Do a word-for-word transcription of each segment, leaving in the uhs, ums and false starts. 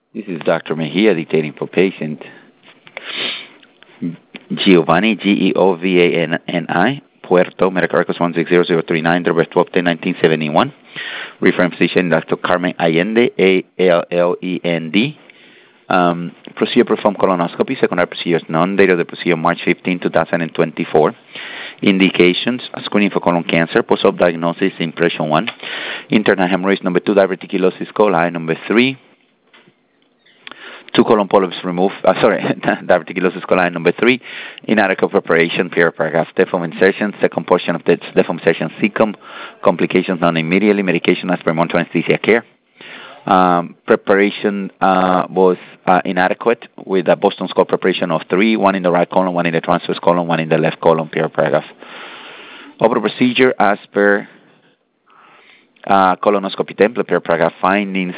This is Doctor Mejia dictating for patient Giovanni, G E O V A N I, Puerto, medical records one six zero zero three nine, December twelfth, nineteen seventy-one. Referring physician, Doctor Carmen Allende, A L L E N D. Um, procedure performed colonoscopy, secondary procedures none. Date of the procedure March fifteenth, twenty twenty-four. Indications, screening for colon cancer, post-op diagnosis, impression one. Internal hemorrhage, number two, diverticulosis coli, number three. Two colon polyps removed, uh, sorry, diverticulosis coli, number three. Inadequate preparation, period, paragraph, deform insertion, second portion of the deform insertion, cecum. Complications known immediately, medication as per monitoring anesthesia care. Um, preparation uh, was uh, inadequate with a Boston skull preparation of three, one in the right colon, one in the transverse colon, one in the left colon, period, paragraph. Overall procedure as per uh, colonoscopy template, period, paragraph, findings.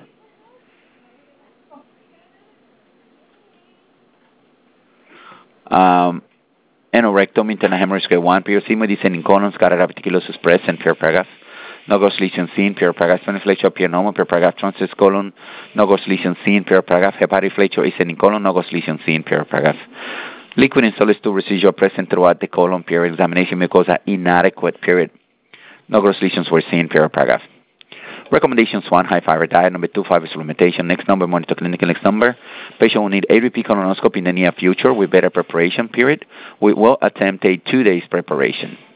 Um, Anorectum, internal hemorrhage grade one, periosema, descending colon, scarred diverticulosis present, period, paragraph. No gross lesion seen, period, paragraph. Spiniflexion piernoma, period, paragraph. Transverse colon, no gross lesion seen, period, paragraph. Hepatic flexure ascending colon, no gross lesion seen, period, paragraph. Liquid and solid stool residual present throughout the colon, period. Examination mucosa inadequate, period. No gross lesions were seen, period, paragraph. Recommendations: one, high fiber diet. Number two, fiber supplementation. Next number, monitor clinical. Next number, patient will need A B P colonoscopy in the near future with better preparation, period. We will attempt a two days preparation.